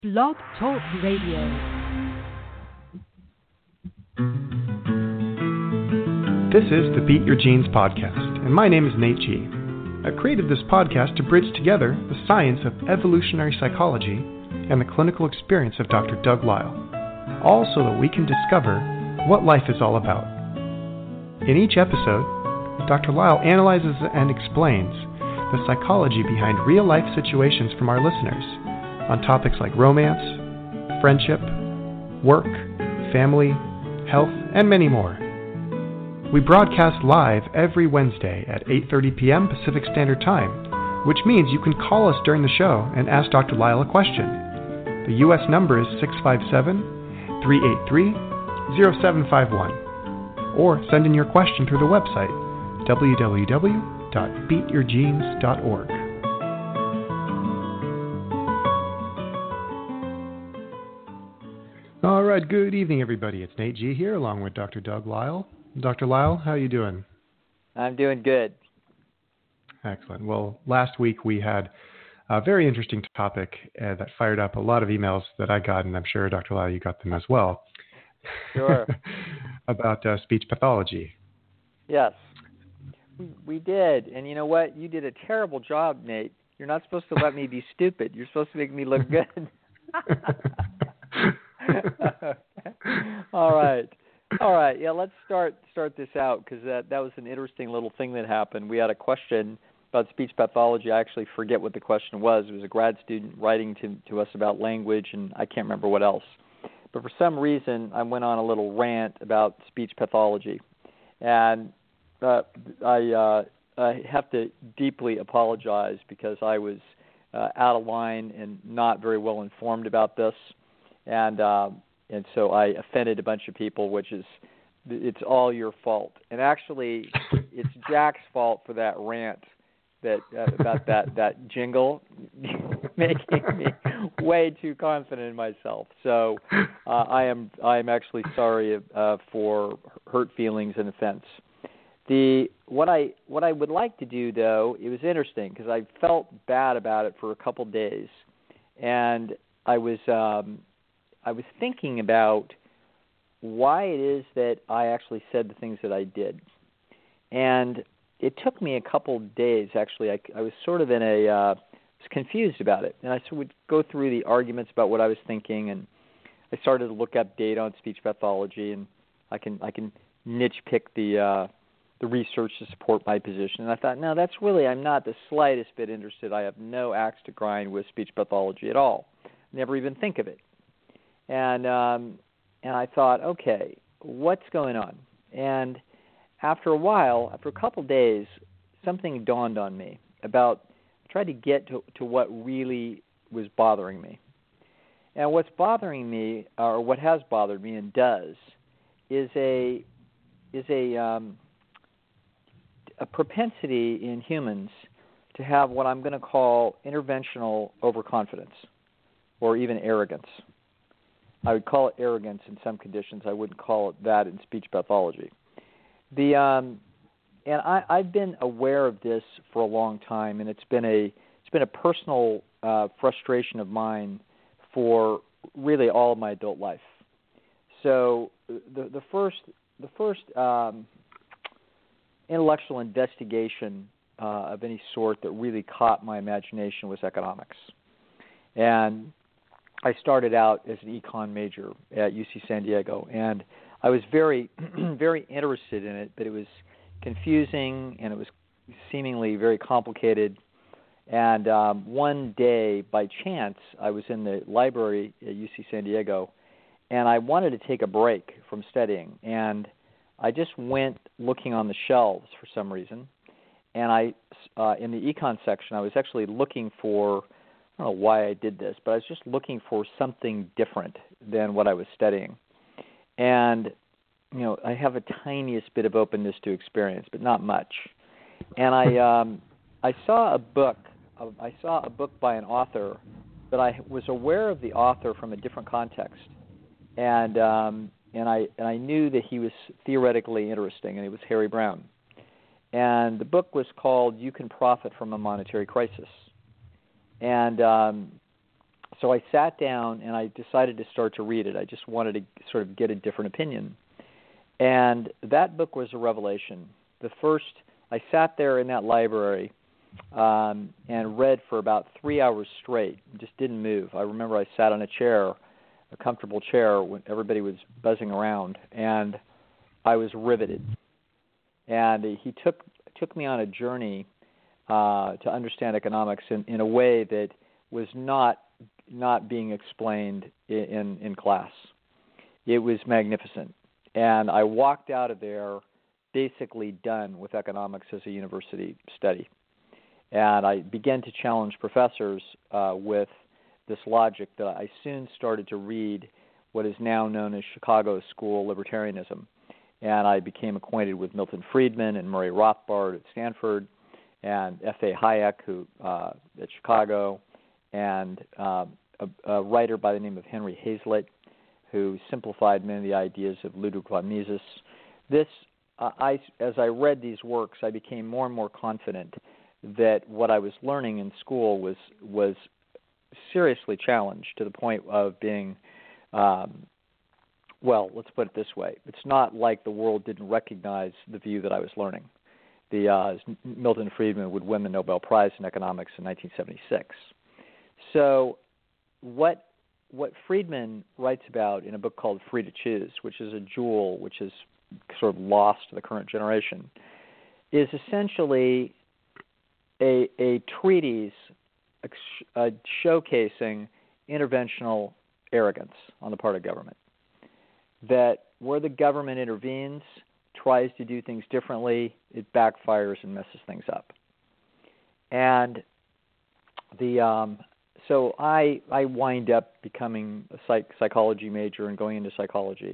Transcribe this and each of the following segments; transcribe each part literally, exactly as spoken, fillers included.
Blog Talk Radio. This is the Beat Your Genes podcast, and my name is Nate G. I've created this podcast to bridge together the science of evolutionary psychology and the clinical experience of Doctor Doug Lisle, all so that we can discover what life is all about. In each episode, Doctor Lisle analyzes and explains the psychology behind real-life situations from our listeners on topics like romance, friendship, work, family, health, and many more. We broadcast live every Wednesday at eight thirty p.m. Pacific Standard Time, which means you can call us during the show and ask Doctor Lisle a question. The U S number is six five seven, three eight three, zero seven five one, or send in your question through the website, w w w dot beat your genes dot org. All right, good evening, everybody. It's Nate G here, along with Doctor Doug Lisle. Doctor Lisle, how are you doing? I'm doing good. Excellent. Well, last week we had a very interesting topic uh, that fired up a lot of emails that I got, and I'm sure, Doctor Lisle, you got them as well. Sure. About uh, speech pathology. Yes, we, we did. And you know what? You did a terrible job, Nate. You're not supposed to let me be stupid. You're supposed to make me look good. All right. All right. Yeah, let's start start this out because that, that was an interesting little thing that happened. We had a question about speech pathology. I actually forget what the question was. It was a grad student writing to, to us about language, and I can't remember what else. But for some reason, I went on a little rant about speech pathology. And uh, I, uh, I have to deeply apologize because I was uh, out of line and not very well informed about this. And uh, and so I offended a bunch of people, which is, it's all your fault. And actually, it's Jack's fault for that rant that uh, about that, that jingle, making me way too confident in myself. So uh, I am I am actually sorry uh, for hurt feelings and offense. The what I what I would like to do, though, it was interesting because I felt bad about it for a couple days, and I was um, I was thinking about why it is that I actually said the things that I did, and it took me a couple days. Actually, I, I was sort of in a uh, was confused about it, and I sort of would go through the arguments about what I was thinking, and I started to look up data on speech pathology, and I can I can niche pick the uh, the research to support my position. And I thought, no, that's really, I'm not the slightest bit interested. I have no axe to grind with speech pathology at all. Never even think of it. And um, and I thought, okay, what's going on? And after a while, after a couple days, something dawned on me about, I tried to get to, to what really was bothering me. And what's bothering me, or what has bothered me and does, is a is a um, a propensity in humans to have what I'm going to call interventional overconfidence, or even arrogance. I would call it arrogance in some conditions. I wouldn't call it that in speech pathology. The um, and I, I've been aware of this for a long time, and it's been a it's been a personal uh, frustration of mine for really all of my adult life. So the the first the first um, intellectual investigation uh, of any sort that really caught my imagination was economics, and I started out as an econ major at U C San Diego, and I was very, very interested in it, but it was confusing and it was seemingly very complicated. And um, one day, by chance, I was in the library at U C San Diego, and I wanted to take a break from studying. And I just went looking on the shelves for some reason, and I, uh, in the econ section, I was actually looking for, I don't know why I did this, but I was just looking for something different than what I was studying. And, you know, I have a tiniest bit of openness to experience, but not much. And I um, I saw a book, I saw a book by an author, but I was aware of the author from a different context. And um, and I and I knew that he was theoretically interesting, and it was Harry Browne. And the book was called You Can Profit from a Monetary Crisis. And um, so I sat down and I decided to start to read it. I just wanted to sort of get a different opinion. And that book was a revelation. The first, I sat there in that library um, and read for about three hours straight, just didn't move. I remember I sat on a chair, a comfortable chair, when everybody was buzzing around, and I was riveted. And he took took me on a journey uh, to understand economics in, in a way that was not not being explained in, in, in class. It was magnificent. And I walked out of there basically done with economics as a university study. And I began to challenge professors uh, with this logic that I soon started to read what is now known as Chicago School libertarianism. And I became acquainted with Milton Friedman and Murray Rothbard at Stanford, and F A Hayek who uh, at Chicago, and uh, a, a writer by the name of Henry Hazlitt, who simplified many of the ideas of Ludwig von Mises. This, uh, I, as I read these works, I became more and more confident that what I was learning in school was was seriously challenged to the point of being, um, well, let's put it this way. It's not like the world didn't recognize the view that I was learning. The uh, Milton Friedman would win the Nobel Prize in economics in nineteen seventy-six. So what what Friedman writes about in a book called Free to Choose, which is a jewel which is sort of lost to the current generation, is essentially a, a treatise uh, showcasing interventional arrogance on the part of government. That where the government intervenes, tries to do things differently, it backfires and messes things up. And the um, so I I wind up becoming a psych, psychology major and going into psychology,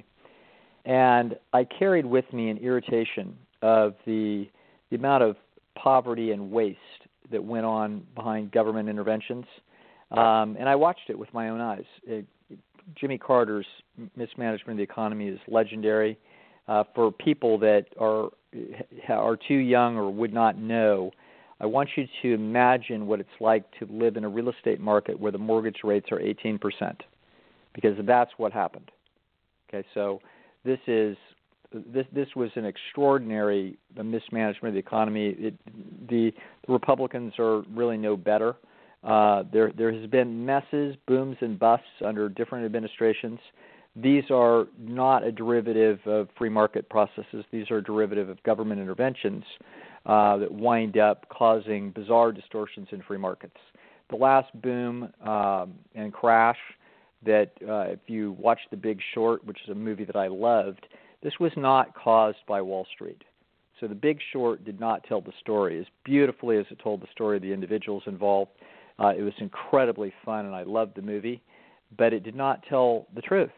and I carried with me an irritation of the the amount of poverty and waste that went on behind government interventions, um, and I watched it with my own eyes. It, Jimmy Carter's mismanagement of the economy is legendary. Uh, for people that are are too young or would not know, I want you to imagine what it's like to live in a real estate market where the mortgage rates are eighteen percent, because that's what happened. Okay, so this is this this was an extraordinary mismanagement of the economy. It, the, the Republicans are really no better. Uh, there there has been messes, booms, and busts under different administrations. These are not a derivative of free market processes. These are a derivative of government interventions uh, that wind up causing bizarre distortions in free markets. The last boom um, and crash that, uh, if you watch The Big Short, which is a movie that I loved, this was not caused by Wall Street. So The Big Short did not tell the story as beautifully as it told the story of the individuals involved. Uh, it was incredibly fun, and I loved the movie, but it did not tell the truth.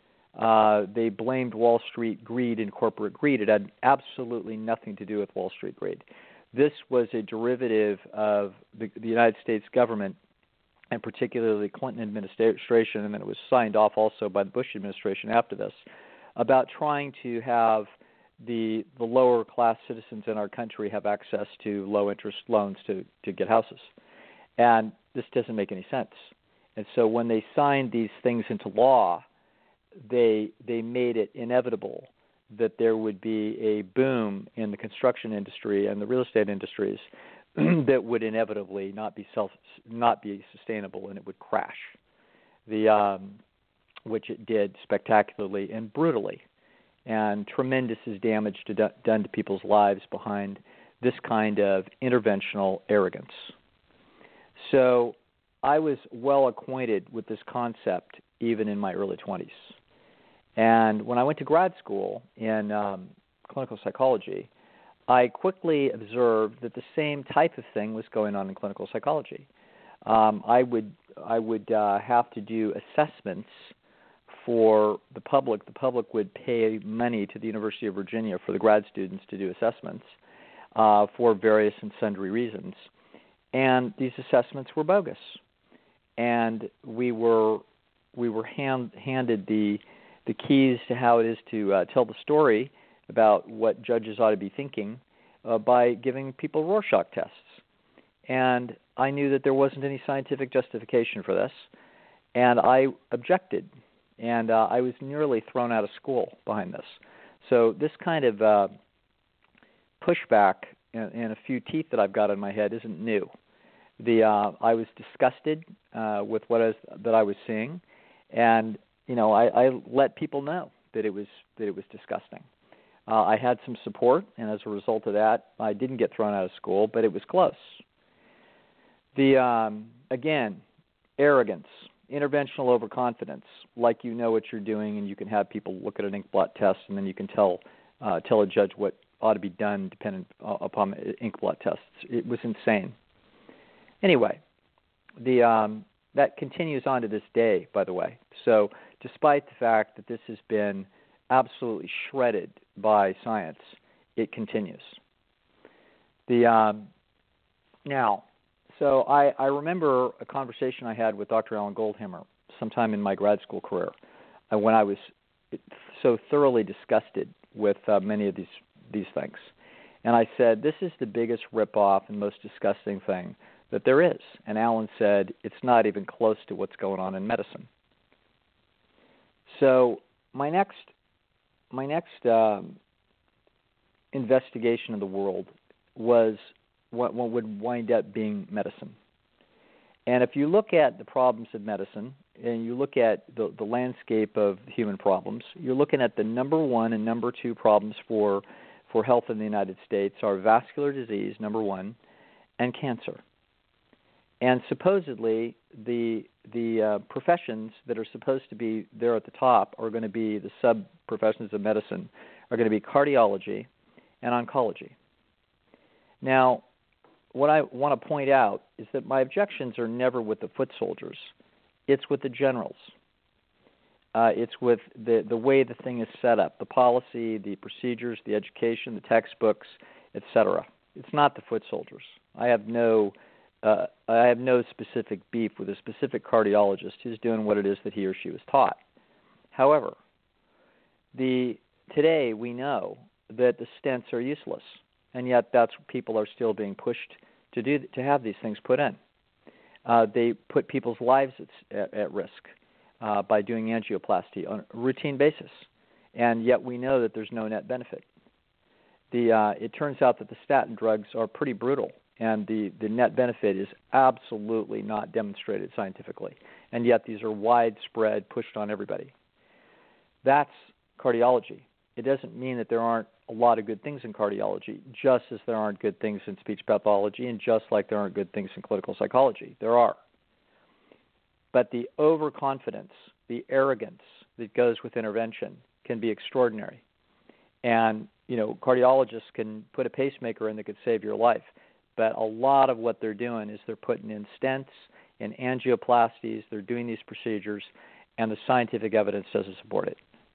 Uh, they blamed Wall Street greed and corporate greed. It had absolutely nothing to do with Wall Street greed. This was a derivative of the, the United States government, and particularly the Clinton administration, and then it was signed off also by the Bush administration after this, about trying to have the the lower class citizens in our country have access to low interest loans to, to get houses. And this doesn't make any sense. And so when they signed these things into law, they they made it inevitable that there would be a boom in the construction industry and the real estate industries that would inevitably not be self not be sustainable, and it would crash. The um, which it did spectacularly and brutally, and tremendous is damage to do, done to people's lives behind this kind of interventional arrogance. So I was well acquainted with this concept even in my early twenties. And when I went to grad school in um, clinical psychology, I quickly observed that the same type of thing was going on in clinical psychology. Um, I would I would uh, have to do assessments for the public. The public would pay money to the University of Virginia for the grad students to do assessments uh, for various and sundry reasons. And these assessments were bogus. And we were we were hand, handed the the keys to how it is to uh, tell the story about what judges ought to be thinking uh, by giving people Rorschach tests. And I knew that there wasn't any scientific justification for this. And I objected, and uh, I was nearly thrown out of school behind this. So this kind of uh, pushback and, and a few teeth that I've got in my head isn't new. The uh, I was disgusted uh, with what I was, that I was seeing, and you know I, I let people know that it was that it was disgusting. Uh, I had some support, and as a result of that, I didn't get thrown out of school, but it was close. The um, again, arrogance, interventional overconfidence, like you know what you're doing, and you can have people look at an ink blot test, and then you can tell uh, tell a judge what ought to be done dependent upon ink blot tests. It was insane. Anyway, the um, that continues on to this day, by the way. So despite the fact that this has been absolutely shredded by science, it continues. The um, now, so I, I remember a conversation I had with Doctor Alan Goldhammer sometime in my grad school career uh, when I was so thoroughly disgusted with uh, many of these these things. And I said, this is the biggest ripoff and most disgusting thing that there is. And Alan said, it's not even close to what's going on in medicine. So my next my next um, investigation of the world was what, what would wind up being medicine. And if you look at the problems of medicine and you look at the, the landscape of human problems, you're looking at the number one and number two problems for for health in the United States are vascular disease, number one, and cancer. And supposedly the the uh, professions that are supposed to be there at the top are going to be the sub-professions of medicine, are going to be cardiology and oncology. Now, what I want to point out is that my objections are never with the foot soldiers. It's with the generals. Uh, it's with the, the way the thing is set up, the policy, the procedures, the education, the textbooks, et cetera. It's not the foot soldiers. I have no uh, I have no specific beef with a specific cardiologist who's doing what it is that he or she was taught. However, the today we know that the stents are useless, and yet that's what people are still being pushed to do to have these things put in. Uh, they put people's lives at, at, at risk uh, by doing angioplasty on a routine basis, and yet we know that there's no net benefit. The uh, it turns out that the statin drugs are pretty brutal, and the, the net benefit is absolutely not demonstrated scientifically, and yet these are widespread, pushed on everybody. That's cardiology. It doesn't mean that there aren't a lot of good things in cardiology, just as there aren't good things in speech pathology, and just like there aren't good things in clinical psychology. There are. But the overconfidence, the arrogance that goes with intervention can be extraordinary. And, you know, cardiologists can put a pacemaker in that could save your life. But a lot of what they're doing is they're putting in stents and angioplasties, they're doing these procedures, and the scientific evidence doesn't support it.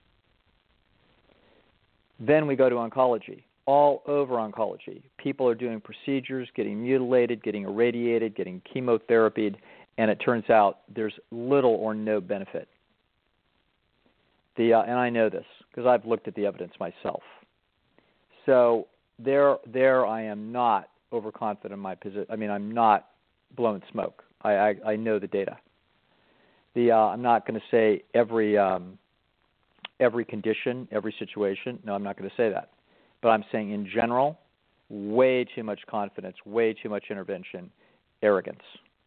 Then we go to oncology. All over oncology, people are doing procedures, getting mutilated, getting irradiated, getting chemotherapied, and it turns out there's little or no benefit. The uh, and I know this because I've looked at the evidence myself. So there, there I am not overconfident in my position. I mean, I'm not blowing smoke. I, I, I know the data. The uh, I'm not going to say every um, every condition, every situation. No, I'm not going to say that. But I'm saying in general, way too much confidence, way too much intervention, arrogance.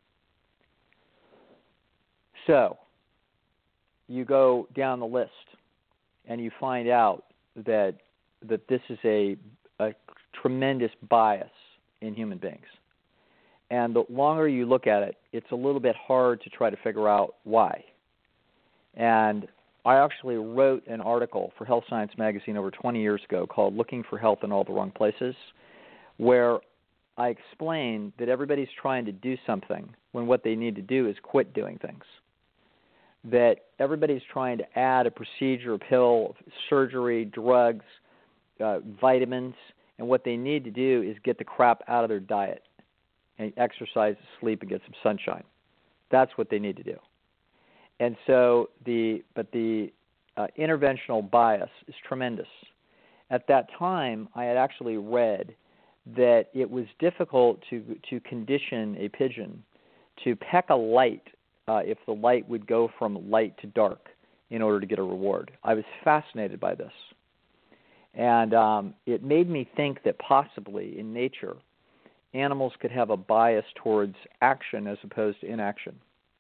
So you go down the list and you find out that that this is a, a tremendous bias in human beings. And the longer you look at it, it's a little bit hard to try to figure out why. And I actually wrote an article for Health Science Magazine over twenty years ago called Looking for Health in All the Wrong Places, where I explained that everybody's trying to do something when what they need to do is quit doing things. That everybody's trying to add a procedure, a pill, surgery, drugs, uh, vitamins, and what they need to do is get the crap out of their diet and exercise, sleep, and get some sunshine. That's what they need to do. And so the but the uh, interventional bias is tremendous. At that time, I had actually read that it was difficult to to condition a pigeon to peck a light uh, if the light would go from light to dark in order to get a reward. I was fascinated by this. And um, it made me think that possibly in nature, animals could have a bias towards action as opposed to inaction.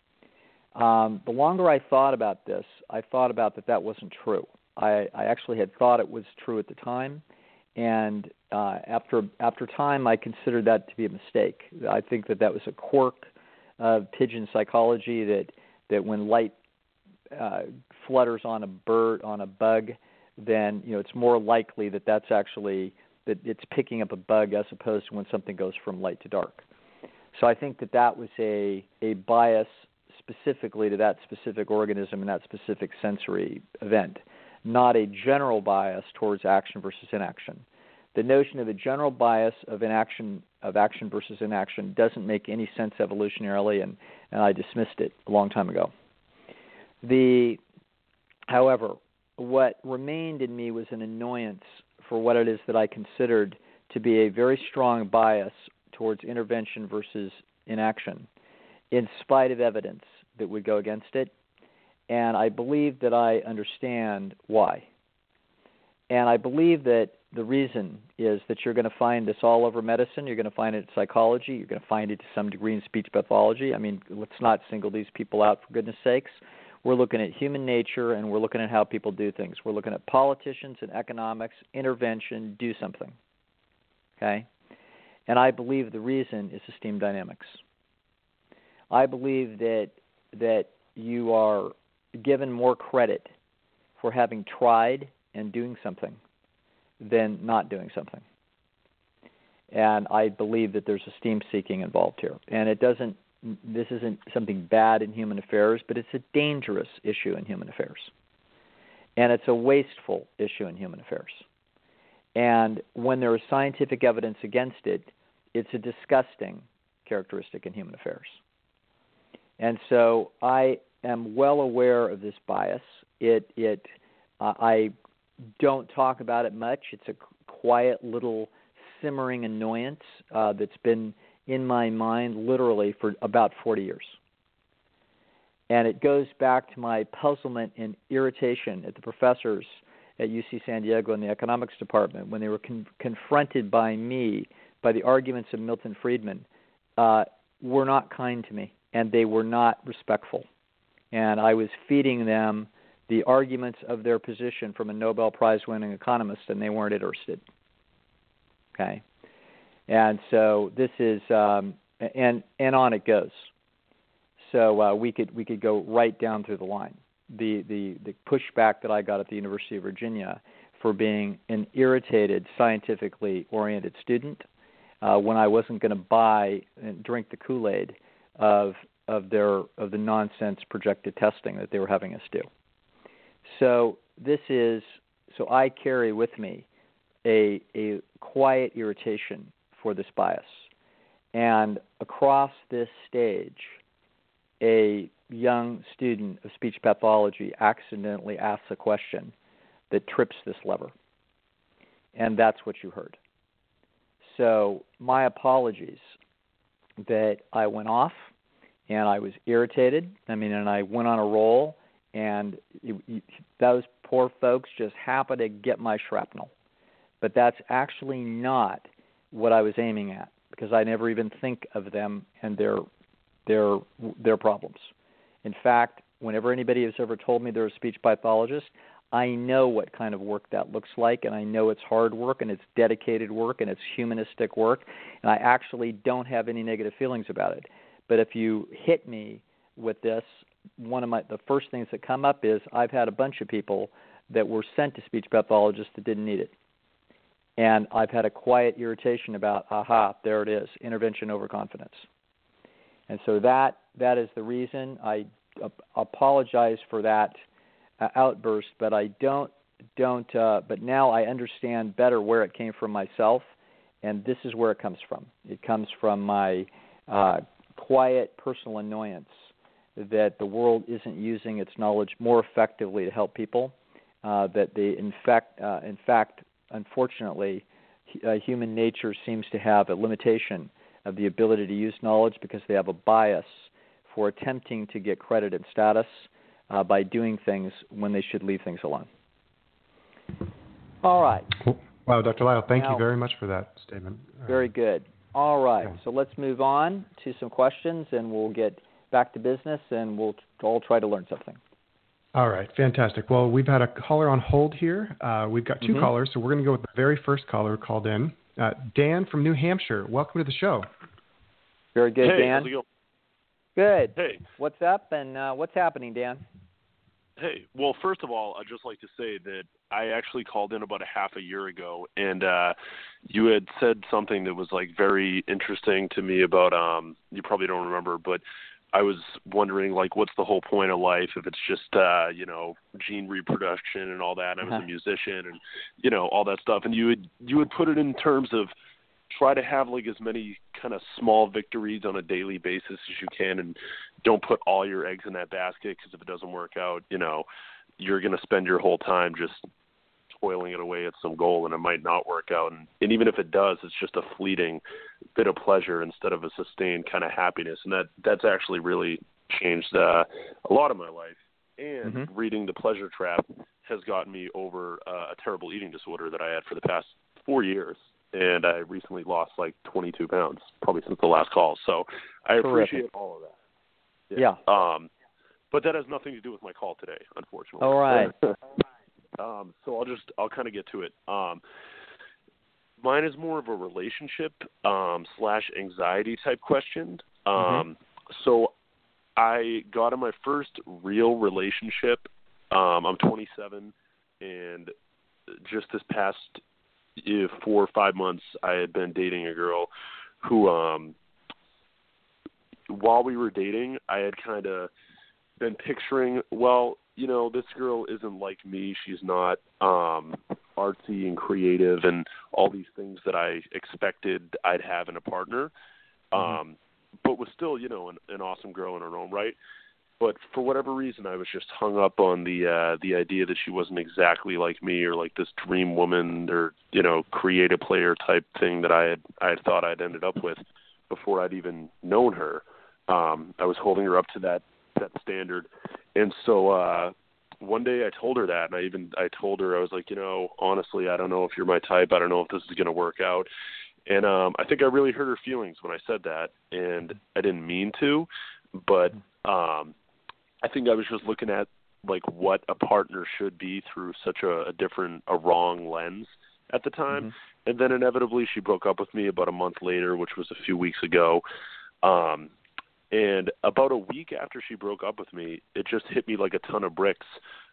Um, the longer I thought about this, I thought about that that wasn't true. I, I actually had thought it was true at the time, and uh, after after time, I considered that to be a mistake. I think that that was a quirk of pigeon psychology, that that when light uh, flutters on a bird, on a bug, then you know it's more likely that that's actually that it's picking up a bug as opposed to when something goes from light to dark. So I think that that was a a bias specifically to that specific organism and that specific sensory event, not a general bias towards action versus inaction. The notion of a general bias of inaction, of action versus inaction, doesn't make any sense evolutionarily, and, and I dismissed it a long time ago. The, however, what remained in me was an annoyance for what it is that I considered to be a very strong bias towards intervention versus inaction, in spite of evidence that would go against it. And I believe that I understand why. And I believe that the reason is that you're going to find this all over medicine. You're going to find it in psychology. You're going to find it to some degree in speech pathology. I mean, let's not single these people out, for goodness sakes. We're looking at human nature, and we're looking at how people do things. We're looking at politicians and economics, intervention, do something. Okay? And I believe the reason is system dynamics. I believe that that you are given more credit for having tried and doing something than not doing something. And I believe that there's esteem seeking involved here. And it doesn't, this isn't something bad in human affairs, but it's a dangerous issue in human affairs. And it's a wasteful issue in human affairs. And when there is scientific evidence against it, it's a disgusting characteristic in human affairs. And so I am well aware of this bias. It, it, uh, I don't talk about it much. It's a quiet little simmering annoyance uh, that's been in my mind literally for about forty years. And it goes back to my puzzlement and irritation at the professors at U C San Diego in the economics department when they were con- confronted by me, by the arguments of Milton Friedman, uh, were not kind to me. And they were not respectful. And I was feeding them the arguments of their position from a Nobel Prize-winning economist, and they weren't interested. Okay? And so this is, um, and and on it goes. So uh, we could we could go right down through the line. The, the, the pushback that I got at the University of Virginia for being an irritated, scientifically oriented student uh, when I wasn't going to buy and drink the Kool-Aid of of their of the nonsense projected testing that they were having us do. So this is so I carry with me a a quiet irritation for this bias. And across this stage, a young student of speech pathology accidentally asks a question that trips this lever. And that's what you heard. So my apologies that I went off and I was irritated. I mean, and I went on a roll, and it, it, those poor folks just happened to get my shrapnel. But that's actually not what I was aiming at, because I never even think of them and their their their problems. In fact, whenever anybody has ever told me they're a speech pathologist, I know what kind of work that looks like, and I know it's hard work, and it's dedicated work, and it's humanistic work, and I actually don't have any negative feelings about it. But if you hit me with this, one of my the first things that come up is I've had a bunch of people that were sent to speech pathologists that didn't need it. And I've had a quiet irritation about, aha, there it is, intervention overconfidence. And so that that is the reason. I uh, apologize for that uh, outburst, but I don't don't. Uh, but now I understand better where it came from myself, and this is where it comes from. It comes from my uh, quiet personal annoyance that the world isn't using its knowledge more effectively to help people. Uh, that they, in fact, uh, in fact, unfortunately, uh, human nature seems to have a limitation of the ability to use knowledge because they have a bias for attempting to get credit and status uh, by doing things when they should leave things alone. All right. Wow, Doctor Lyle, thank now, you very much for that statement. Very good. All right, yeah. So let's move on to some questions, and we'll get back to business, and we'll all try to learn something. All right, fantastic. Well, we've had a caller on hold here. Uh, we've got two mm-hmm. callers, so we're going to go with the very first caller who called in. Uh, Dan from New Hampshire, welcome to the show. Very good, hey, Dan. How's it going? Good. Hey. What's up, and uh, what's happening, Dan? Hey, well, first of all, I'd just like to say that I actually called in about a half a year ago, and uh, you had said something that was, like, very interesting to me about, um, you probably don't remember, but I was wondering, like, what's the whole point of life if it's just, uh, you know, gene reproduction and all that. And I was uh-huh. a musician and, you know, all that stuff. And you would, you would put it in terms of try to have, like, as many kind of small victories on a daily basis as you can, and don't put all your eggs in that basket, because if it doesn't work out, you know, you're going to spend your whole time just toiling it away at some goal, and it might not work out. And, and even if it does, it's just a fleeting bit of pleasure instead of a sustained kind of happiness. And that that's actually really changed uh, a lot of my life. And mm-hmm. reading The Pleasure Trap has gotten me over uh, a terrible eating disorder that I had for the past four years. And I recently lost like twenty-two pounds, probably since the last call. So I Terrific. appreciate all of that. Yeah. yeah. Um, but that has nothing to do with my call today, unfortunately. All right. um, so I'll just, I'll kind of get to it. Um, mine is more of a relationship um, slash anxiety type question. Um, mm-hmm. So I got in my first real relationship. Um, I'm twenty-seven, and just this past If four or five months, I had been dating a girl who, um, while we were dating, I had kind of been picturing, well, you know, this girl isn't like me. She's not um, artsy and creative and all these things that I expected I'd have in a partner, um, mm-hmm. but was still, you know, an, an awesome girl in her own right. But for whatever reason, I was just hung up on the uh, the idea that she wasn't exactly like me, or like this dream woman, or, you know, creative player type thing that I had I had thought I'd ended up with before I'd even known her. Um, I was holding her up to that that standard, and so uh, one day I told her that, and I even I told her I was like, you know, honestly, I don't know if you're my type. I don't know if this is going to work out. And um, I think I really hurt her feelings when I said that, and I didn't mean to, but um, I think I was just looking at, like, what a partner should be through such a, a different, a wrong lens at the time. Mm-hmm. And then inevitably she broke up with me about a month later, which was a few weeks ago. Um, and about a week after she broke up with me, it just hit me like a ton of bricks,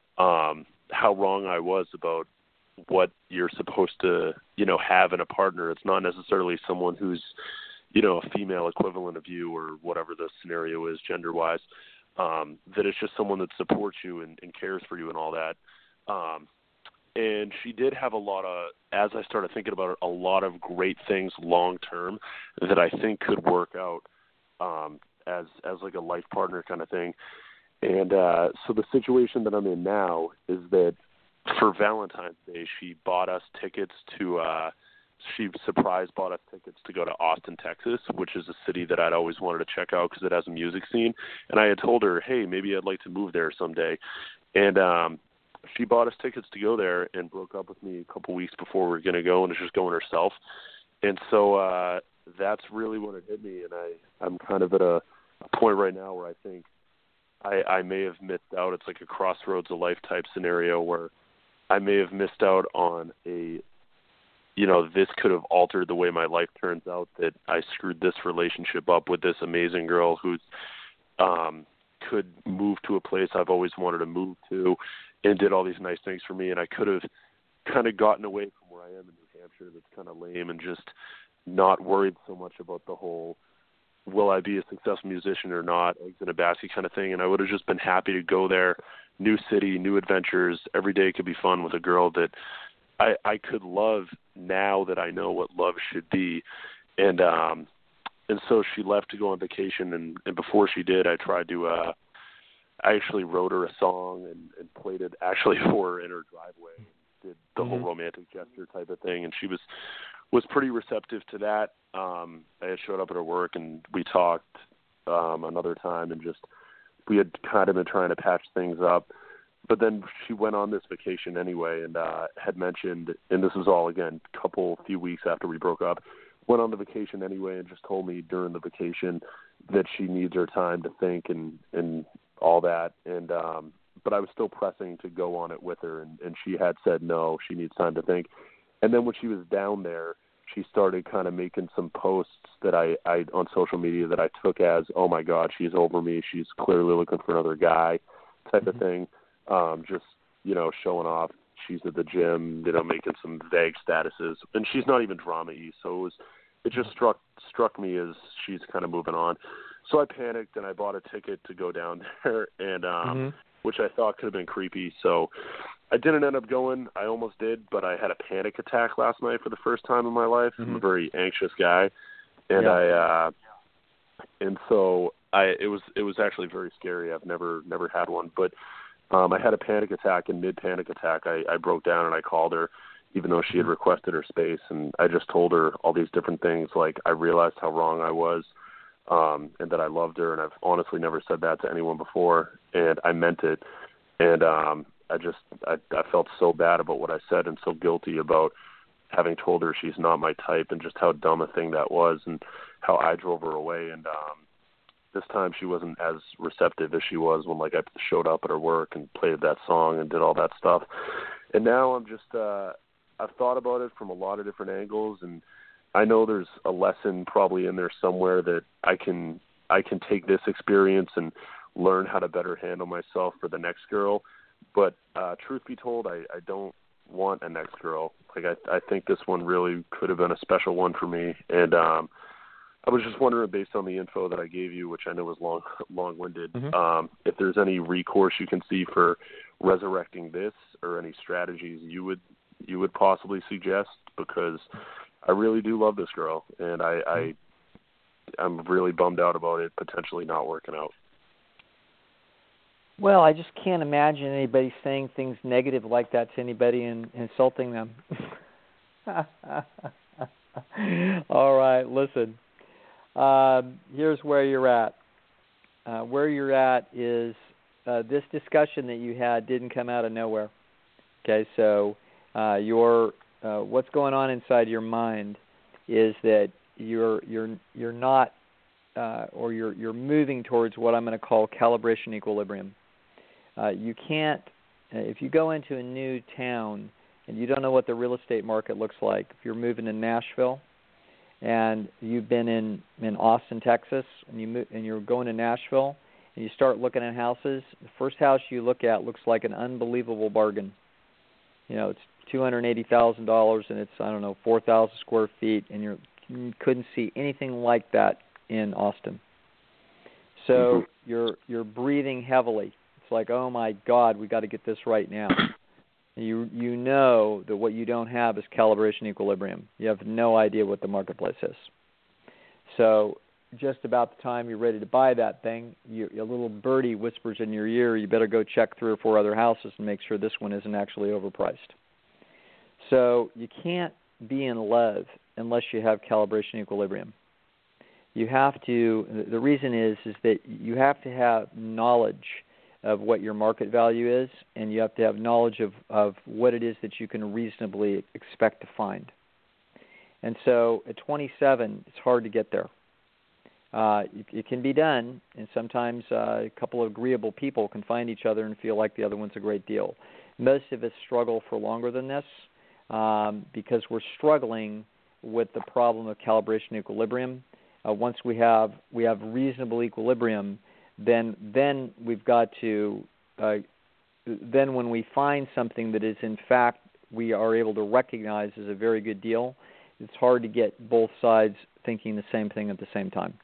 um, how wrong I was about what you're supposed to, you know, have in a partner. It's not necessarily someone who's, you know, a female equivalent of you, or whatever the scenario is gender-wise. Um, that it's just someone that supports you and, and cares for you and all that. Um, and she did have a lot of, as I started thinking about it, a lot of great things long term that I think could work out um, as as like a life partner kind of thing. And uh, so the situation that I'm in now is that for Valentine's Day, she bought us tickets to uh, she surprise bought us tickets to go to Austin, Texas, which is a city that I'd always wanted to check out because it has a music scene. And I had told her, hey, maybe I'd like to move there someday. And um, she bought us tickets to go there and broke up with me a couple weeks before we were going to go, and is just going herself. And so uh, that's really when it hit me. And I, I'm kind of at a, a point right now where I think I, I may have missed out. It's like a crossroads of life type scenario where I may have missed out on a, you know, this could have altered the way my life turns out, that I screwed this relationship up with this amazing girl who um, could move to a place I've always wanted to move to and did all these nice things for me. And I could have kind of gotten away from where I am in New Hampshire that's kind of lame and just not worried so much about the whole, will I be a successful musician or not, eggs in a basket kind of thing. And I would have just been happy to go there, new city, new adventures. Every day could be fun with a girl that I, I could love now that I know what love should be. And um, and so she left to go on vacation, and, and before she did, I tried to, uh, I actually wrote her a song and, and played it actually for her in her driveway, and did the mm-hmm. whole romantic gesture type of thing, and she was, was pretty receptive to that. Um, I had showed up at her work, and we talked um, another time, and just we had kind of been trying to patch things up. But then she went on this vacation anyway, and uh, had mentioned, and this was all, again, a couple, few weeks after we broke up, went on the vacation anyway and just told me during the vacation that she needs her time to think and, and all that. And um, but I was still pressing to go on it with her, and, and she had said no, she needs time to think. And then when she was down there, she started kind of making some posts that I, I on social media that I took as, oh, my God, she's over me. She's clearly looking for another guy type of thing. Um, just, you know, showing off. She's at the gym, you know, making some vague statuses. And she's not even drama-y, so it was, it just struck struck me as she's kind of moving on. So I panicked, and I bought a ticket to go down there, and um, mm-hmm. which I thought could have been creepy. So I didn't end up going. I almost did, but I had a panic attack last night for the first time in my life. Mm-hmm. I'm a very anxious guy, and yeah. I uh, and so I it was it was actually very scary. I've never never had one, but um, I had a panic attack, and mid panic attack, I, I broke down and I called her, even though she had requested her space, and I just told her all these different things. Like, I realized how wrong I was, um, and that I loved her, and I've honestly never said that to anyone before, and I meant it. And um, I just I, I felt so bad about what I said, and so guilty about having told her she's not my type, and just how dumb a thing that was, and how I drove her away. And um, this time she wasn't as receptive as she was when, like, I showed up at her work and played that song and did all that stuff. And now I'm just uh, I've thought about it from a lot of different angles, and I know there's a lesson probably in there somewhere that I can I can take this experience and learn how to better handle myself for the next girl. But uh, truth be told, I, I don't want a next girl. Like, I, I think this one really could have been a special one for me. And um, I was just wondering, based on the info that I gave you, which I know was long, long-winded, mm-hmm. um, if there's any recourse you can see for resurrecting this, or any strategies you would you would possibly suggest, because I really do love this girl, and I, I I'm really bummed out about it potentially not working out. Well, I just can't imagine anybody saying things negative like that to anybody and insulting them. All right, listen. Um, here's where you're at. Uh, where you're at is uh, this discussion that you had didn't come out of nowhere. Okay, so uh, your uh, what's going on inside your mind is that you're you're you're not uh, or you're you're moving towards what I'm going to call calibration equilibrium. Uh, you can't if you go into a new town and you don't know what the real estate market looks like. If you're moving to Nashville and you've been in, in Austin, Texas, and you move, and you're going to Nashville, and you start looking at houses, the first house you look at looks like an unbelievable bargain. You know, it's two hundred eighty thousand dollars, and it's, I don't know, four thousand square feet, and you're, you couldn't see anything like that in Austin. So mm-hmm. you're you're breathing heavily. It's like, oh, my God, we got to get this right now. You you know that what you don't have is calibration equilibrium. You have no idea what the marketplace is. So just about the time you're ready to buy that thing, you, a little birdie whispers in your ear, you better go check three or four other houses and make sure this one isn't actually overpriced. So you can't be in love unless you have calibration equilibrium. You have to, the reason is, is that you have to have knowledge of what your market value is, and you have to have knowledge of, of what it is that you can reasonably expect to find. And so at twenty-seven, it's hard to get there. Uh, it, it can be done, and sometimes uh, a couple of agreeable people can find each other and feel like the other one's a great deal. Most of us struggle for longer than this um, because we're struggling with the problem of calibration equilibrium. Uh, once we have we have reasonable equilibrium, then then we've got to, uh, then when we find something that is in fact we are able to recognize as a very good deal, it's hard to get both sides thinking the same thing at the same time.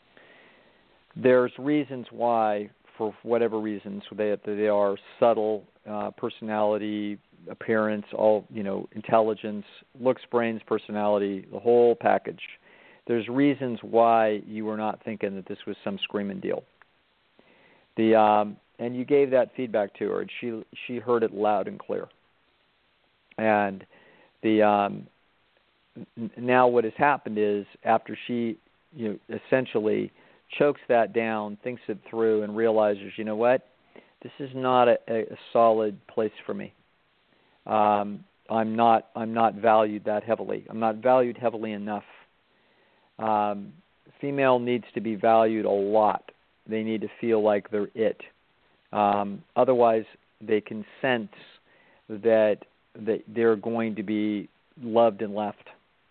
There's reasons why, for whatever reasons, they, they are subtle, uh, personality, appearance, all, you know, intelligence, looks, brains, personality, the whole package. There's reasons why you were not thinking that this was some screaming deal. The um, and you gave that feedback to her, and she she heard it loud and clear. And the um, n- now what has happened is, after she, you know, essentially chokes that down, thinks it through, and realizes, you know what, this is not a, a solid place for me. Um, I'm not I'm not valued that heavily. I'm not valued heavily enough. Um, female needs to be valued a lot. They need to feel like they're it. Um, otherwise, they can sense that that they're going to be loved and left.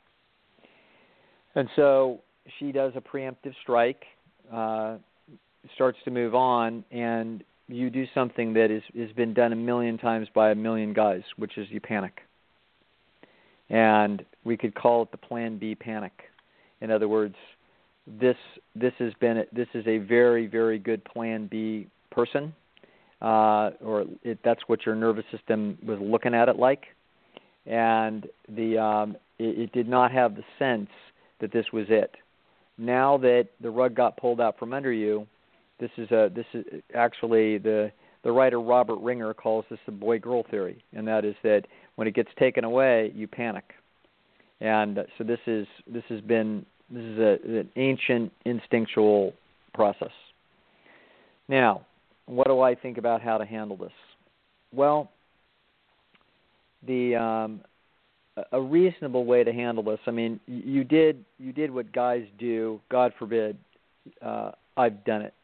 And so she does a preemptive strike, uh, starts to move on, and you do something that is has been done a million times by a million guys, which is you panic. And we could call it the Plan B panic. In other words, this this has been this is a very very good Plan B person, uh, or it, that's what your nervous system was looking at it like, and the um, it, it did not have the sense that this was it. Now that the rug got pulled out from under you, this is a this is actually the the writer Robert Ringer calls this the boy-girl theory, and that is that when it gets taken away, you panic. And so this is this has been this is a, an ancient instinctual process. Now, what do I think about how to handle this? Well, the um, a reasonable way to handle this. I mean, you did you did what guys do. God forbid, uh, I've done it.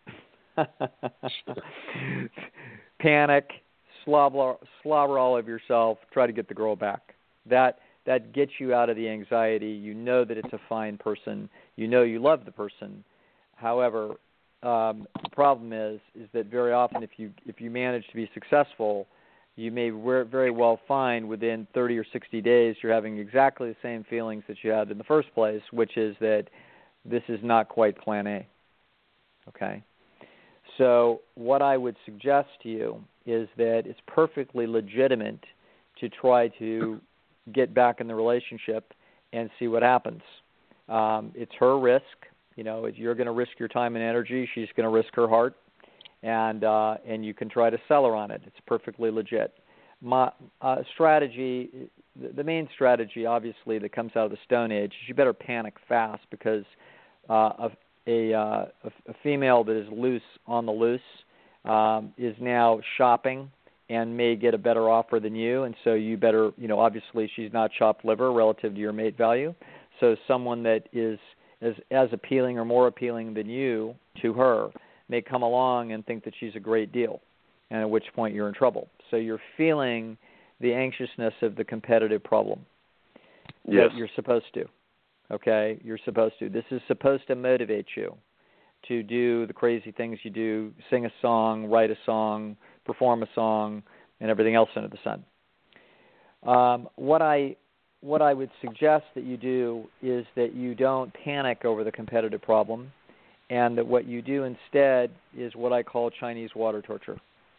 Panic, slobber, slobber all of yourself. Try to get the girl back. That that gets you out of the anxiety. You know that it's a fine person. You know you love the person. However, um, the problem is is that very often, if you if you manage to be successful, you may very well find within thirty or sixty days you're having exactly the same feelings that you had in the first place, which is that this is not quite Plan A. Okay? So what I would suggest to you is that it's perfectly legitimate to try to get back in the relationship and see what happens. Um, it's her risk. You know, you're going to risk your time and energy. She's going to risk her heart. And uh, and you can try to sell her on it. It's perfectly legit. My uh, strategy, the main strategy, obviously, that comes out of the Stone Age is you better panic fast because uh, a, a, uh, a female that is loose on the loose um, is now shopping and may get a better offer than you, and so you better, you know, obviously she's not chopped liver relative to your mate value. So someone that is as, as appealing or more appealing than you to her may come along and think that she's a great deal, and at which point you're in trouble. So you're feeling the anxiousness of the competitive problem. Yes. That you're supposed to. Okay? You're supposed to. This is supposed to motivate you to do the crazy things you do, sing a song, write a song, perform a song, and everything else under the sun. Um, what I what I would suggest that you do is that you don't panic over the competitive problem, and that what you do instead is what I call Chinese water torture.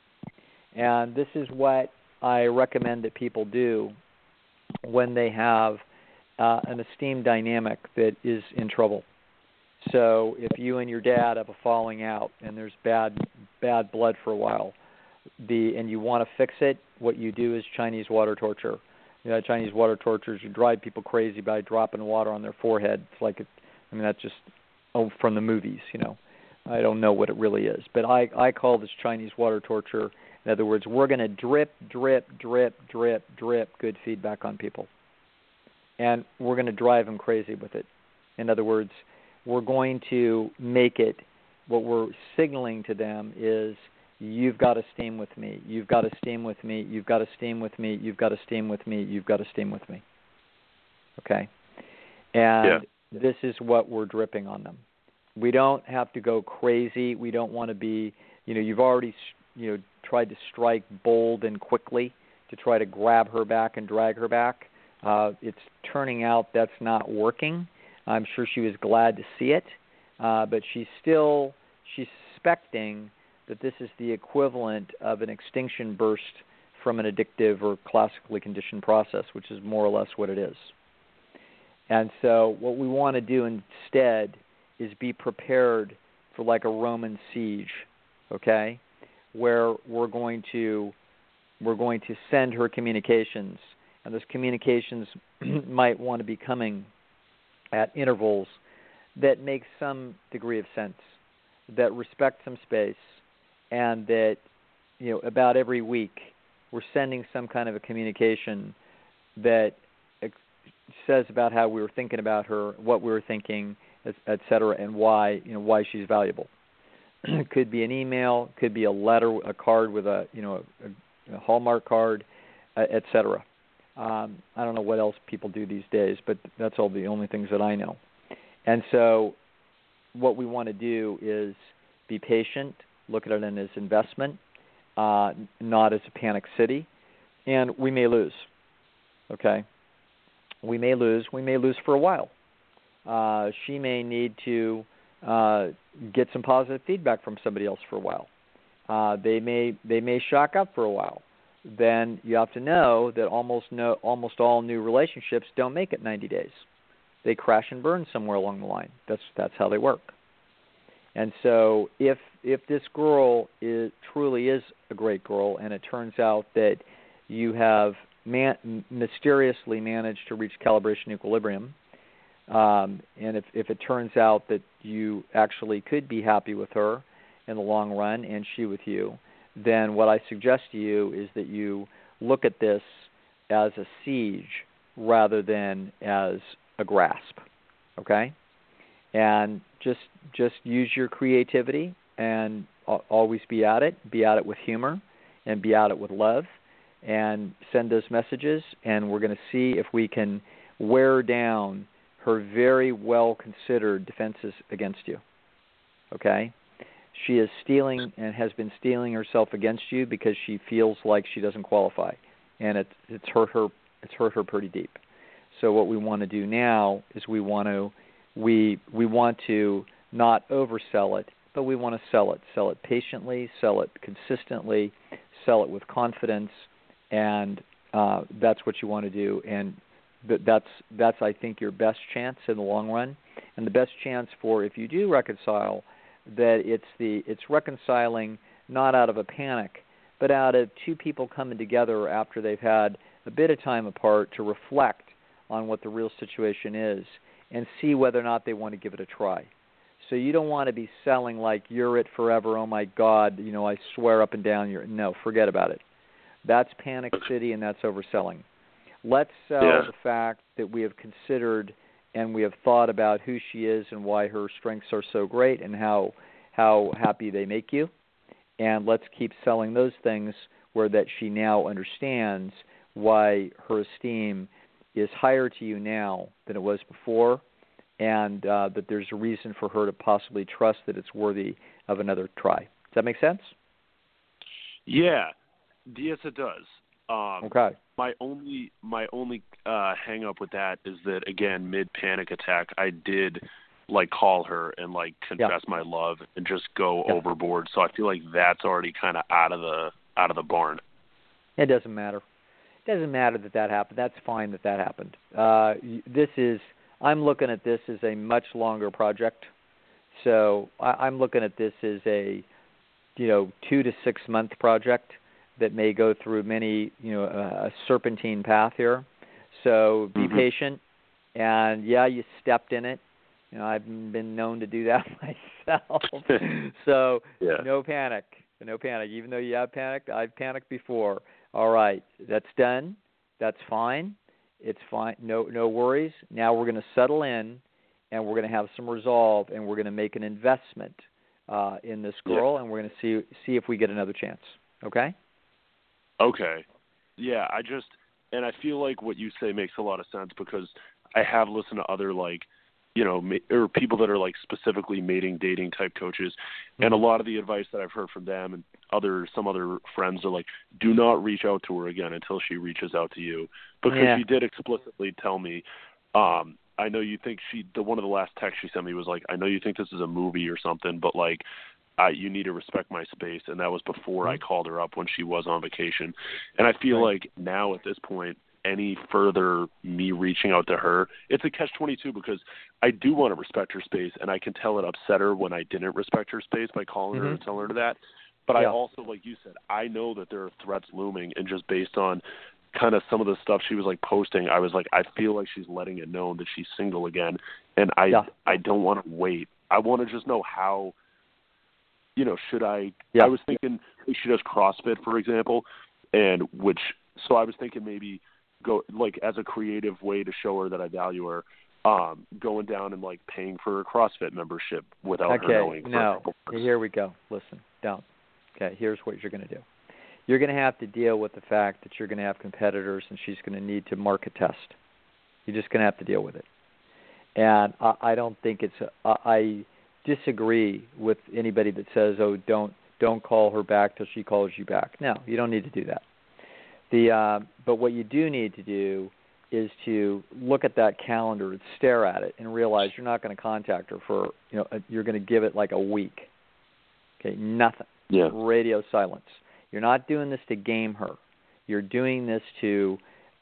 And this is what I recommend that people do when they have uh, an esteem dynamic that is in trouble. So if you and your dad have a falling out and there's bad bad blood for a while, the and you want to fix it, what you do is Chinese water torture. You know, Chinese water torture is you drive people crazy by dropping water on their forehead. It's like, it, I mean, that's just oh, from the movies, you know. I don't know what it really is. But I, I call this Chinese water torture. In other words, we're going to drip, drip, drip, drip, drip good feedback on people. And we're going to drive them crazy with it. In other words, we're going to make it, what we're signaling to them is, you've got to steam with me, you've got to steam with me, you've got to steam with me, you've got to steam with me, you've got to steam with me. Okay? And yeah. This is what we're dripping on them. We don't have to go crazy. We don't want to be, you know, you've already, you know, tried to strike bold and quickly to try to grab her back and drag her back. Uh, it's turning out that's not working. I'm sure she was glad to see it, uh, but she's still, she's suspecting that this is the equivalent of an extinction burst from an addictive or classically conditioned process, which is more or less what it is. And so what we want to do instead is be prepared for like a Roman siege, okay, where we're going to we're going to send her communications, and those communications might want to be coming at intervals that make some degree of sense. that respect some space, and that, you know, about every week we're sending some kind of a communication that says about how we were thinking about her, what we were thinking, et cetera, and why, you know, why she's valuable. It could be an email, could be a letter, a card with a, you know, a, a Hallmark card, uh, et cetera. Um, I don't know what else people do these days, but that's all the only things that I know. And so what we want to do is be patient, look at it as investment, uh, not as a panic city, and we may lose, okay? We may lose. We may lose for a while. Uh, she may need to uh, get some positive feedback from somebody else for a while. Uh, they may they may shock up for a while. Then you have to know that almost no almost all new relationships don't make it ninety days. They crash and burn somewhere along the line. That's that's how they work. And so if if this girl is truly is a great girl, and it turns out that you have Man, mysteriously managed to reach calibration equilibrium, um, and if, if it turns out that you actually could be happy with her in the long run and she with you, then what I suggest to you is that you look at this as a siege rather than as a grasp, okay? And just just use your creativity and always be at it, be at it with humor, and be at it with love, and send those messages, and we're going to see if we can wear down her very well-considered defenses against you, okay? She is stealing and has been stealing herself against you because she feels like she doesn't qualify, and it's, it's hurt her it's hurt her pretty deep. So what we want to do now is we want to we we want to not oversell it, but we want to sell it. Sell it patiently, sell it consistently, sell it with confidence, and uh, that's what you want to do. And th- that's, that's, I think, your best chance in the long run. And the best chance for, if you do reconcile, that it's the it's reconciling not out of a panic, but out of two people coming together after they've had a bit of time apart to reflect on what the real situation is and see whether or not they want to give it a try. So you don't want to be selling like you're it forever, oh my God, you know, I swear up and down you're, no, forget about it. That's panic city and that's overselling. Let's sell yeah. the fact that we have considered and we have thought about who she is and why her strengths are so great and how how happy they make you. And let's keep selling those things where that she now understands why her esteem is higher to you now than it was before, and uh, that there's a reason for her to possibly trust that it's worthy of another try. Does that make sense? Yeah. Yes, it does. Um, okay. My only my only uh, hang up with that is that, again, mid panic attack, I did like call her and like confess yeah. my love and just go yeah. overboard. So I feel like that's already kind of out of the out of the barn. It doesn't matter. It doesn't matter that that happened. That's fine that that happened. Uh, this is I'm looking at this as a much longer project. So I, I'm looking at this as a you know two to six month project that may go through many, you know, a, a serpentine path here. So be mm-hmm. patient. And, yeah, you stepped in it. You know, I've been known to do that myself. so yeah. no panic. No panic. Even though you have panicked, I've panicked before. All right, that's done. That's fine. It's fine. No, no worries. Now we're going to settle in, and we're going to have some resolve, and we're going to make an investment uh, in this girl, yeah. and we're going to see see if we get another chance. Okay? Okay. Yeah, I just, and I feel like what you say makes a lot of sense because I have listened to other, like, you know, ma- or people that are, like, specifically mating, dating type coaches, mm-hmm. and a lot of the advice that I've heard from them and other, some other friends are like, do not reach out to her again until she reaches out to you. Because yeah. she did explicitly tell me, um, I know you think she, the one of the last texts she sent me was like, I know you think this is a movie or something, but, like, Uh, you need to respect my space, and that was before I called her up when she was on vacation. And I feel right. like now at this point, any further me reaching out to her, it's a catch twenty-two because I do want to respect her space, and I can tell it upset her when I didn't respect her space by calling mm-hmm. her and telling her that. But yeah. I also, like you said, I know that there are threats looming, and just based on kind of some of the stuff she was like posting, I was like, I feel like she's letting it known that she's single again, and I yeah. I don't want to wait. I want to just know how you know, should I, yeah. I was thinking she does CrossFit, for example, and which, so I was thinking maybe go, like, as a creative way to show her that I value her, um, going down and, like, paying for a CrossFit membership without okay, her knowing. no, here we go. Listen, don't. Okay, here's what you're going to do. You're going to have to deal with the fact that you're going to have competitors and she's going to need to market test. You're just going to have to deal with it. And I, I don't think it's a, I disagree with anybody that says, oh, don't don't call her back till she calls you back. No, you don't need to do that. The uh, but what you do need to do is to look at that calendar and stare at it and realize you're not going to contact her for, you know, you're going to give it like a week. Okay, nothing. Yeah. Radio silence. You're not doing this to game her. You're doing this to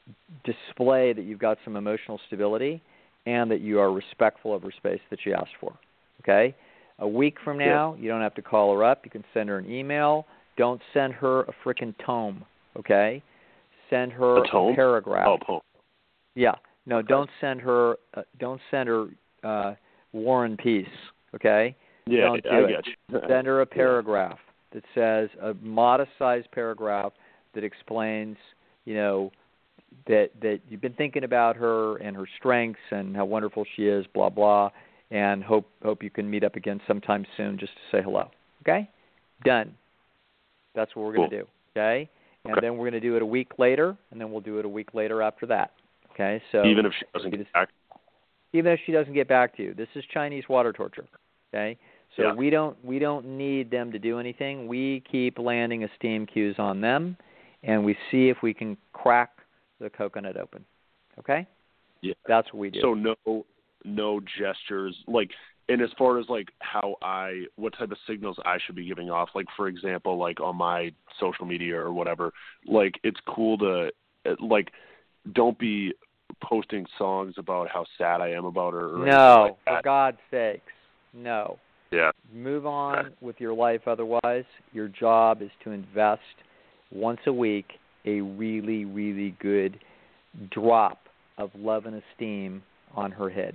display that you've got some emotional stability and that you are respectful of her space that she asked for. Okay? A week from now, yeah. you don't have to call her up. You can send her an email. Don't send her a frickin' tome. Okay? Send her a, tome? a paragraph. Oh, poem. Yeah. No, okay. don't send her. Uh, don't send her uh, War and Peace. Okay? Yeah, don't do I it. get you. Send her a paragraph yeah. that says a modest-sized paragraph that explains, you know, that that you've been thinking about her and her strengths and how wonderful she is, blah blah, and hope hope you can meet up again sometime soon just to say hello. Okay? Done. That's what we're going to cool. do. Okay? And okay. then we're going to do it a week later, and then we'll do it a week later after that. Okay? So even if she doesn't get back. Even if she doesn't get back to you, this is Chinese water torture. Okay? So yeah. we don't we don't need them to do anything. We keep landing esteem cues on them, and we see if we can crack the coconut open. Okay? Yeah. That's what we do. So no no gestures, like, and as far as like how I, what type of signals I should be giving off, like for example, like on my social media or whatever, like it's cool to, like, don't be posting songs about how sad I am about her. Or no, like for God's sakes, no. Yeah. Move on okay. with your life otherwise. Your job is to invest once a week a really, really good drop of love and esteem on her head.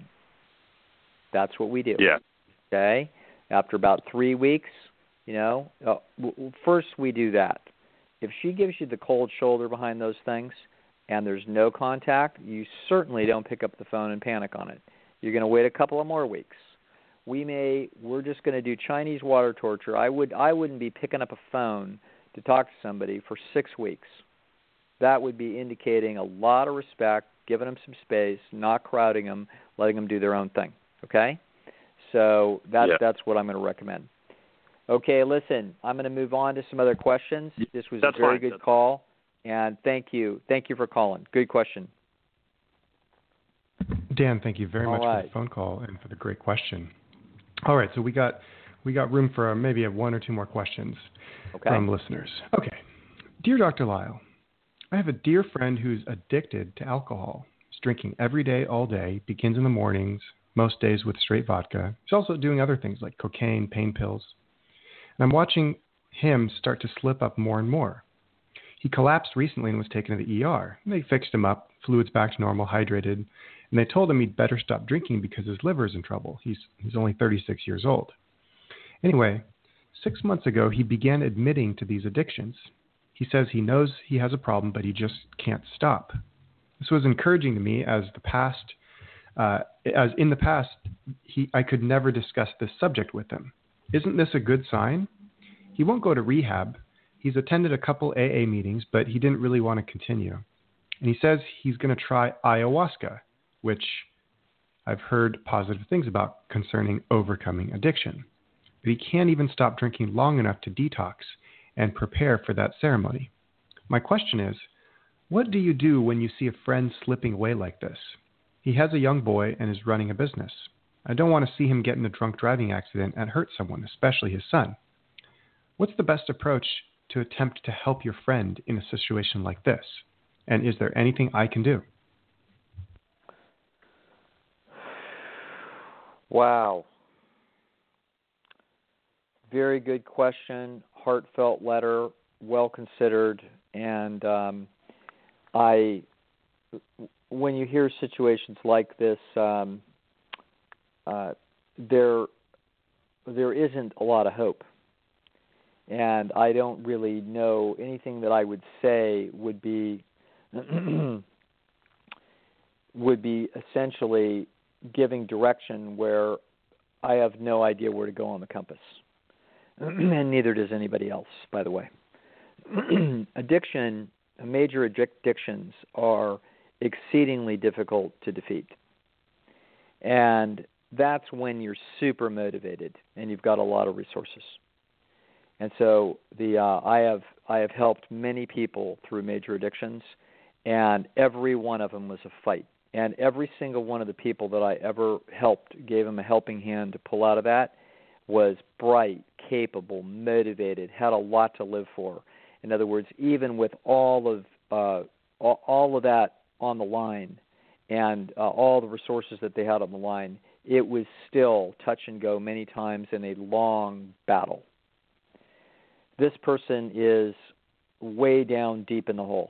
That's what we do. Yeah. Okay? After about three weeks, you know, uh, first we do that. If she gives you the cold shoulder behind those things and there's no contact, you certainly don't pick up the phone and panic on it. You're going to wait a couple of more weeks. We may, we're just going to do Chinese water torture. I would, I wouldn't be picking up a phone to talk to somebody for six weeks. That would be indicating a lot of respect, giving them some space, not crowding them, letting them do their own thing. Okay? So that's yeah. that's what I'm going to recommend. Okay, listen, I'm going to move on to some other questions. This was that's a very fine. good that's call, and thank you. Thank you for calling. Good question. Dan, thank you very All much right. for the phone call and for the great question. All right, so we got we got room for maybe a one or two more questions okay. from listeners. Okay. Dear Doctor Lisle, I have a dear friend who's addicted to alcohol. He's drinking every day, all day, begins in the mornings, most days with straight vodka. He's also doing other things like cocaine, pain pills. And I'm watching him start to slip up more and more. He collapsed recently and was taken to the E R. They fixed him up, fluids back to normal, hydrated, and they told him he'd better stop drinking because his liver's in trouble. He's he's only thirty-six years old. Anyway, six months ago, he began admitting to these addictions. He says he knows he has a problem, but he just can't stop. This was encouraging to me as the past, uh, as in the past, he I could never discuss this subject with him. Isn't this a good sign? He won't go to rehab. He's attended a couple A A meetings, but he didn't really want to continue. And he says he's going to try ayahuasca, which I've heard positive things about concerning overcoming addiction. But he can't even stop drinking long enough to detox and prepare for that ceremony. My question is, what do you do when you see a friend slipping away like this? He has a young boy and is running a business. I don't want to see him get in a drunk driving accident and hurt someone, especially his son. What's the best approach to attempt to help your friend in a situation like this? And is there anything I can do? Wow. Very good question, heartfelt letter, well considered, and um, I, when you hear situations like this, um, uh, there, there isn't a lot of hope. and I don't really know anything that I would say would be would be essentially giving direction where I have no idea where to go on the compass. And neither does anybody else, by the way. Addiction, major addictions are exceedingly difficult to defeat. And that's when you're super motivated and you've got a lot of resources. And so the uh, I have I have helped many people through major addictions, and every one of them was a fight. And every single one of the people that I ever helped, gave them a helping hand to pull out of that, was bright, capable, motivated, had a lot to live for. In other words, even with all of uh, all, all of that on the line and uh, all the resources that they had on the line, it was still touch and go many times in a long battle. This person is way down deep in the hole,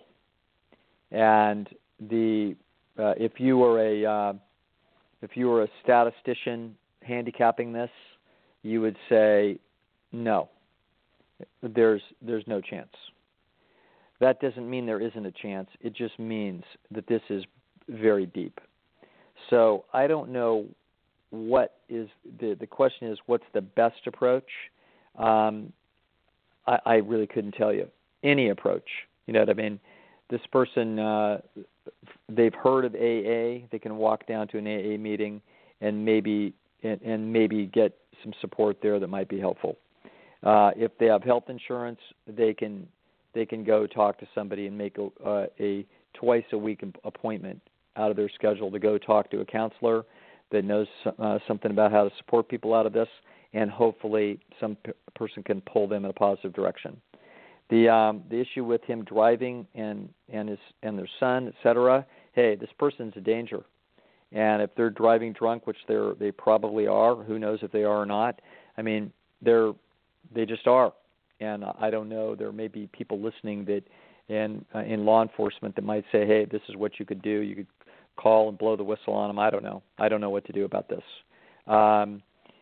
and the uh, if you were a uh, if you were a statistician handicapping this, you would say no. There's there's no chance. That doesn't mean there isn't a chance. It just means that this is very deep. So I don't know what is the the question is what's the best approach. Um, I, I really couldn't tell you any approach. You know what I mean? This person, uh, they've heard of A A. They can walk down to an A A meeting and maybe and, and maybe get some support there that might be helpful. Uh, if they have health insurance, they can they can go talk to somebody and make a, uh, a twice a week appointment out of their schedule to go talk to a counselor that knows uh, something about how to support people out of this, and hopefully some p- person can pull them in a positive direction. The um, the issue with him driving and and his and their son, et cetera. Hey, this person's a danger, and if they're driving drunk, which they they probably are, who knows if they are or not? I mean, they're they just are, and I don't know. There may be people listening that, and uh, in law enforcement that might say, hey, this is what you could do. You could call and blow the whistle on them. I don't know. I don't know what to do about this. Um,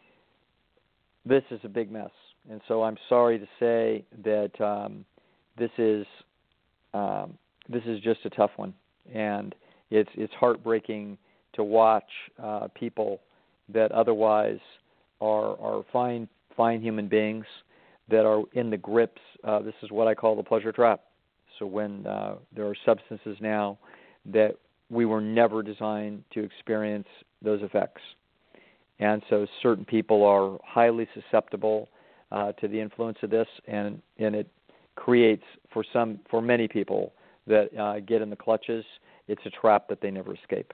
this is a big mess. And so I'm sorry to say that um, this is um, this is just a tough one, and it's it's heartbreaking to watch uh, people that otherwise are are fine fine human beings that are in the grips. Uh, this is what I call the pleasure trap. So when uh, there are substances now that we were never designed to experience those effects, and so certain people are highly susceptible Uh, to the influence of this, and and it creates for some for many people that uh, get in the clutches, it's a trap that they never escape.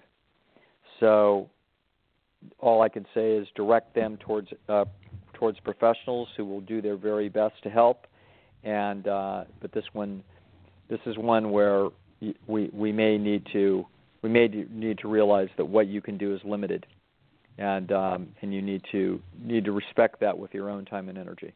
So all I can say is direct them towards uh, towards professionals who will do their very best to help. And uh, but this one, this is one where we we may need to we may need to realize that what you can do is limited. And um, and you need to need to respect that with your own time and energy.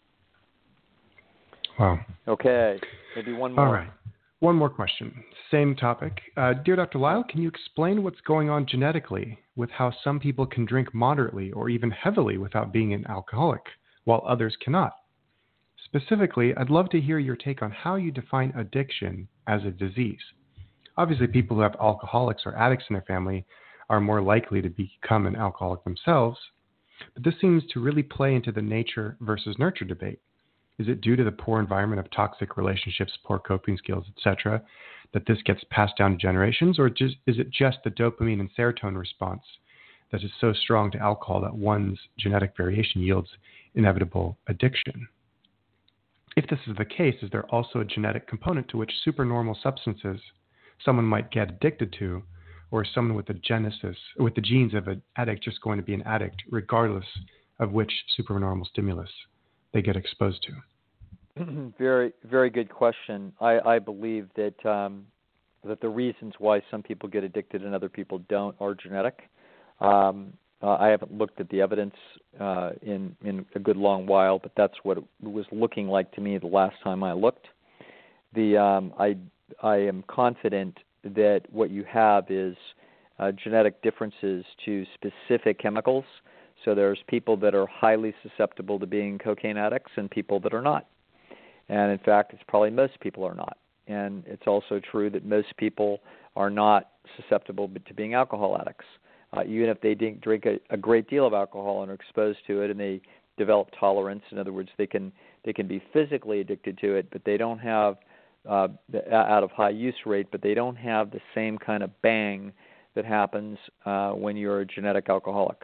Wow. Okay, maybe one more. All right. One more question. Same topic. Uh, dear Doctor Lisle, can you explain what's going on genetically with how some people can drink moderately or even heavily without being an alcoholic, while others cannot? Specifically, I'd love to hear your take on how you define addiction as a disease. Obviously, people who have alcoholics or addicts in their family are more likely to become an alcoholic themselves, but this seems to really play into the nature versus nurture debate. Is it due to the poor environment of toxic relationships, poor coping skills, et cetera, that this gets passed down to generations, or just, is it just the dopamine and serotonin response that is so strong to alcohol that one's genetic variation yields inevitable addiction? If this is the case, is there also a genetic component to which supernormal substances someone might get addicted to, or is someone with the genesis, with the genes of an addict just going to be an addict, regardless of which supernormal stimulus they get exposed to? Very, very good question. I, I believe that um, that the reasons why some people get addicted and other people don't are genetic. Um, uh, I haven't looked at the evidence uh, in in a good long while, but that's what it was looking like to me the last time I looked. The um, I I am confident that what you have is uh, genetic differences to specific chemicals. So there's people that are highly susceptible to being cocaine addicts and people that are not. And in fact, it's probably most people are not. And it's also true that most people are not susceptible to being alcohol addicts. Uh, even if they drink a, a great deal of alcohol and are exposed to it and they develop tolerance, in other words, they can they can be physically addicted to it, but they don't have, uh, out of high use rate, but they don't have the same kind of bang that happens uh, when you're a genetic alcoholic.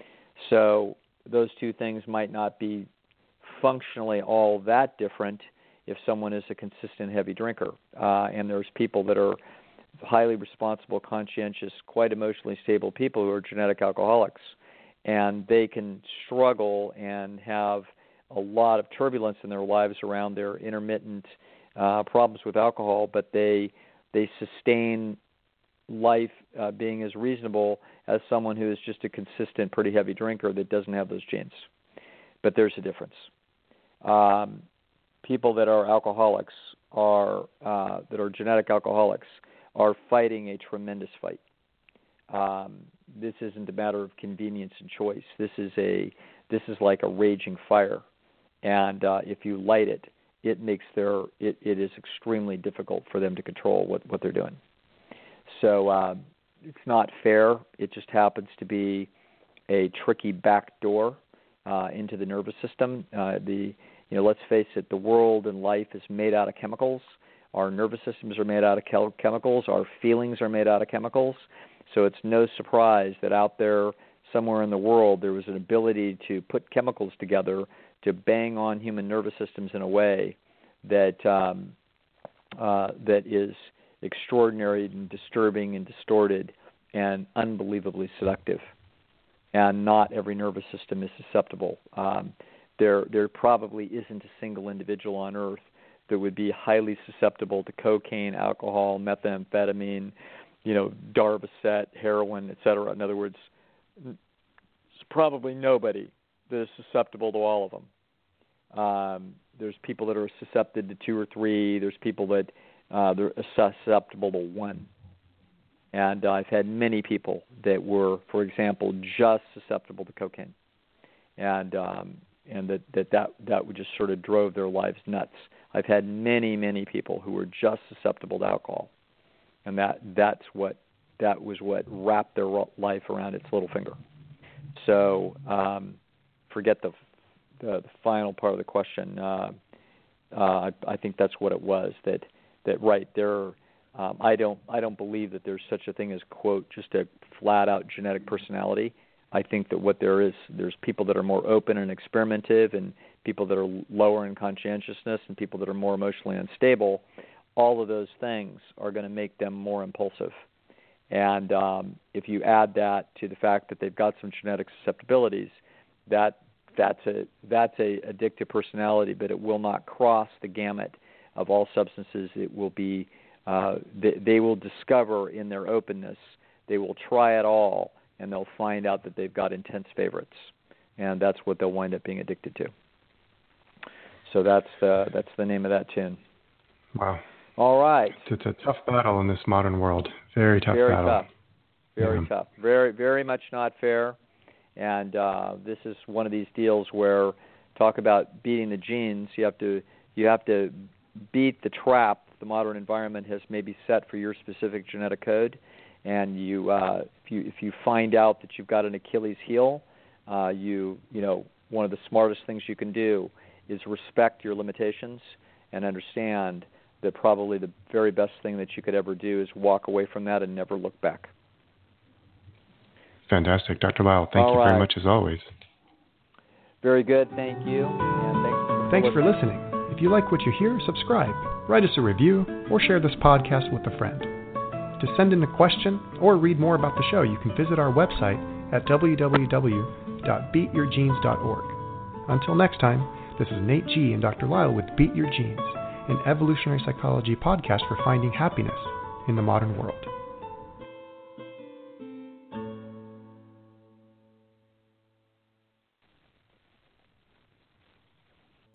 So those two things might not be functionally all that different if someone is a consistent heavy drinker. Uh, and there's people that are highly responsible, conscientious, quite emotionally stable people who are genetic alcoholics. And they can struggle and have a lot of turbulence in their lives around their intermittent uh, problems with alcohol, but they they sustain life uh, being as reasonable as someone who is just a consistent, pretty heavy drinker that doesn't have those genes. But there's a difference. Um, people that are alcoholics are uh, that are genetic alcoholics are fighting a tremendous fight. Um, this isn't a matter of convenience and choice. This is a this is like a raging fire, and uh, if you light it, it makes their it, it is extremely difficult for them to control what, what they're doing. So uh, it's not fair. It just happens to be a tricky back door uh, into the nervous system. Uh, the you know let's face it, the world and life is made out of chemicals. Our nervous systems are made out of chel- chemicals. Our feelings are made out of chemicals. So it's no surprise that out there somewhere in the world there was an ability to put chemicals together to bang on human nervous systems in a way that um, uh, that is extraordinary and disturbing and distorted and unbelievably seductive. And not every nervous system is susceptible. Um, there, there probably isn't a single individual on Earth that would be highly susceptible to cocaine, alcohol, methamphetamine, you know, Darvocet, heroin, et cetera. In other words, there's probably nobody that is susceptible to all of them. Um, there's people that are susceptible to two or three. There's people that uh, they're susceptible to one. And uh, I've had many people that were, for example, just susceptible to cocaine, and um, and that, that that that would just sort of drove their lives nuts. I've had many, many people who were just susceptible to alcohol. And that that's what that was what wrapped their life around its little finger. So um, forget the, the the final part of the question. Uh, uh, I, I think that's what it was. That that right there. Um, I don't I don't believe that there's such a thing as, quote, just a flat out genetic personality. I think that what there is, there's people that are more open and experimentative, and people that are lower in conscientiousness, and people that are more emotionally unstable. All of those things are going to make them more impulsive. And um, if you add that to the fact that they've got some genetic susceptibilities, that that's a that's a addictive personality, but it will not cross the gamut of all substances. It will be uh, they, they will discover in their openness. They will try it all, and they'll find out that they've got intense favorites, and that's what they'll wind up being addicted to. So that's uh, that's the name of that tune. Wow. All right. It's a tough battle in this modern world. Very tough very battle. Tough. Very yeah. tough. Very, very much not fair. And uh, this is one of these deals where talk about beating the genes. You have to you have to beat the trap the modern environment has maybe set for your specific genetic code. And you, uh, if you if you find out that you've got an Achilles heel, uh, you you know one of the smartest things you can do is respect your limitations and understand that probably the very best thing that you could ever do is walk away from that and never look back. Fantastic. Doctor Lisle, thank All you right. very much as always. Very good. Thank you. And thanks for Thanks listening. for listening. If you like what you hear, subscribe, write us a review, or share this podcast with a friend. To send in a question or read more about the show, you can visit our website at w w w dot beat your genes dot org. Until next time, this is Nate G. and Doctor Lisle with Beat Your Genes, an evolutionary psychology podcast for finding happiness in the modern world.